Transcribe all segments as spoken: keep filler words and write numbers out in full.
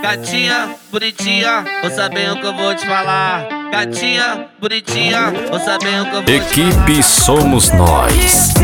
Gatinha, bonitinha, vou saber o que eu vou te falar. Gatinha, bonitinha, vou saber o que eu vou te falar. Equipe Somos Nós.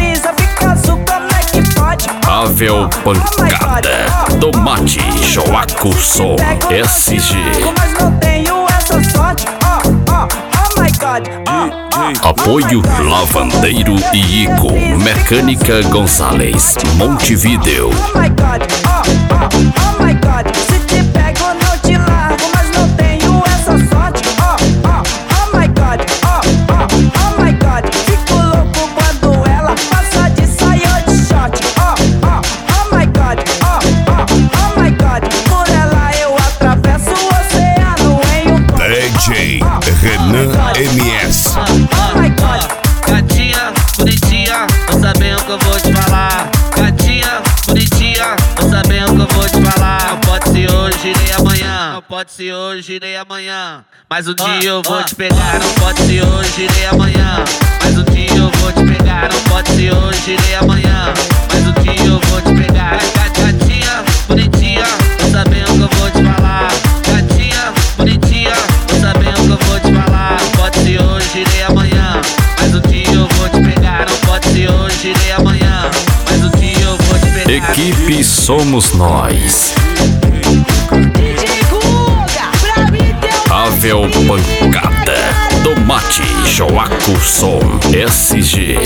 Pavel Pancada, Tomate, Joaco Som, S G. Mas não tenho essa sorte, oh, oh, oh my God, oh, oh. Apoio Lavandeiro e Ico, Mecânica Gonçalves, Montevideo. Oh my God, oh, oh, oh my God. Se te pego não te largo, mas não tenho essa sorte, oh, oh, oh my God, oh, oh, oh my God. Fico louco quando ela passa de saia ou de short, oh, oh, oh my God, oh, oh, oh my God. Por ela eu atravesso o oceano em um D J Renan M S. Oh my God. Gatinha, bonitinha, vou saber o que eu vou te falar. Gatinha, bonitinha, vou saber o que eu vou te falar. Não pode ser hoje nem amanhã, não pode ser hoje nem amanhã. Mas um dia eu vou te pegar, não pode ser hoje nem amanhã. Mas um dia eu vou te pegar, não pode ser hoje nem amanhã. Mas um dia eu vou te pegar. Gatinha, bonitinha, vou saber o que eu vou te falar. Gatinha, bonitinha, vou saber o que eu vou te falar. Não pode ser hoje nem amanhã. Mas um dia eu vou te pegar, não pode ser hoje nem amanhã. Mas um dia eu vou te pegar. Equipe Somos Nós. D J Guga, pra mim teu Pavel Pancada, Tomate, Joaco Som, S G.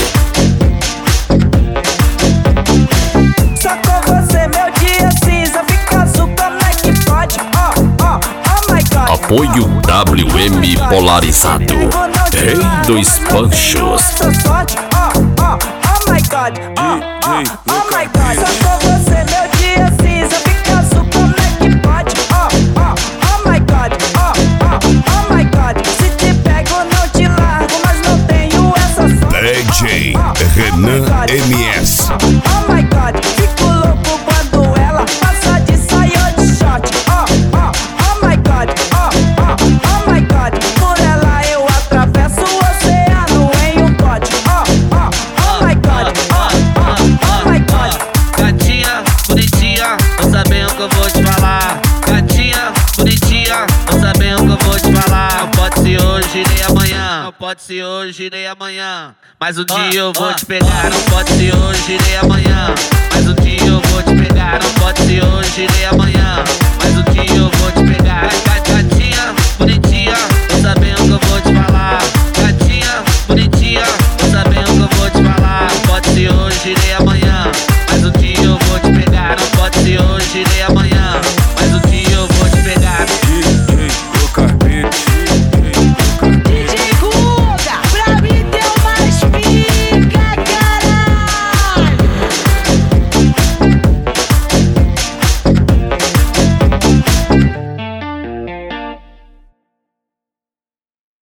Só com você meu dia cinza fica azul, como é que pode? Oh, oh, oh my God. Apoio W M Polarizado, Rei dos Panchos. Essa sorte, oh, oh, oh my God, oh, oh, oh my God. Só com você meu dia cinza fica azul, como é que pode? Oh, oh, oh my God, oh, oh, oh my God. Se te pego não te largo, mas não tenho essa sorte. D J Renan M S. Oh my God, fico louco quando ela passa de saia ou de short. Oh, oh, oh my God, oh, oh, oh my God. Por ela eu atravesso o oceano em um bote. Oh, oh, oh my God, oh, oh, oh my God. Gatinha, bonitinha, vou saber o que eu vou te falar. Gatinha, bonitinha, vou saber o que eu vou te falar. Não pode ser hoje nem amanhã, não pode ser hoje nem amanhã. Mas um dia eu vou te pegar, não pode ser hoje nem amanhã. Mas um dia eu vou te pegar, não pode ser hoje nem amanhã. Mas um dia eu